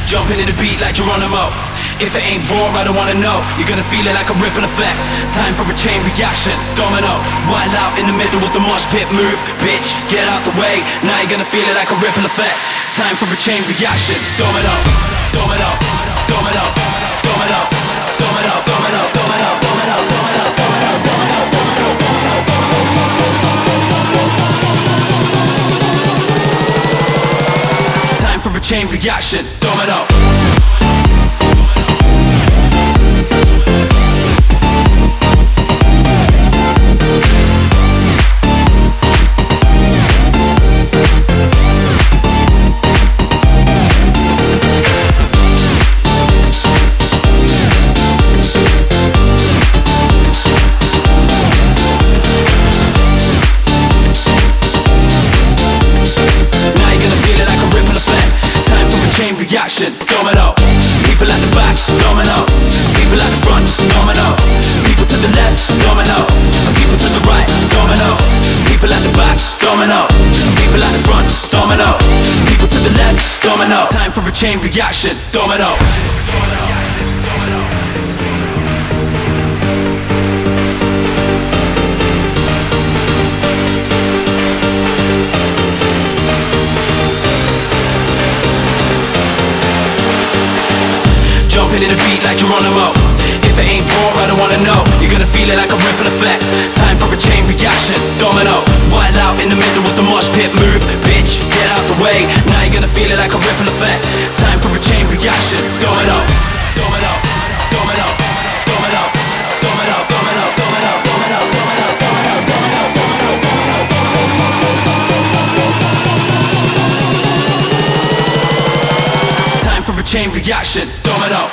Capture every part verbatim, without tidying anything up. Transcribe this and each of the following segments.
Jumping in the beat like Geronimo. If it ain't raw, I don't wanna know. You're gonna feel it like a ripple effect. Time for a chain reaction, domino. Wild out in the middle of the mosh pit. Move, bitch, get out the way. Now you're gonna feel it like a ripple effect. Time for a chain reaction, domino. Domino, domino, domino, domino, domino, domino, domino, domino, domino, domino, domino. Time for a chain reaction, domino. Reaction, domino. People at the back, domino. People at the front, domino. People to the left, domino. People to the right, domino. People at the back, domino. People at the front, domino. People to the left, domino. Time for a chain reaction, domino. Jumping in the beat like Geronimo. If it ain't raw, I don't wanna know. You're gonna feel it like a ripple effect. Time for a chain reaction, domino. Wild out in the middle with the mosh pit. Move, bitch, get out the way. Now you're gonna feel it like a ripple effect. Time for a chain reaction, domino. Domino, domino, domino, domino, domino, domino, domino, domino, domino, domino, domino, domino. Time for a chain reaction, domino.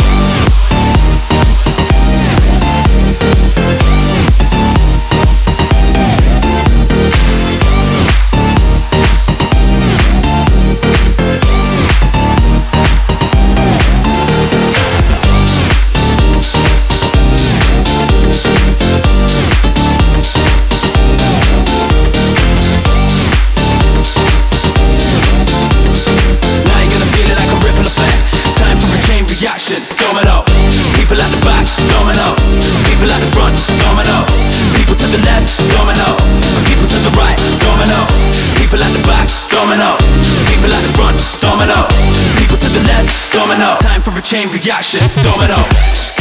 Reaction, domino. People at the back, domino. People at the front, domino. People to the left, domino. People to the right, domino. People at the back, domino. People at the front, domino. People to the left, domino. Time for a chain reaction, domino.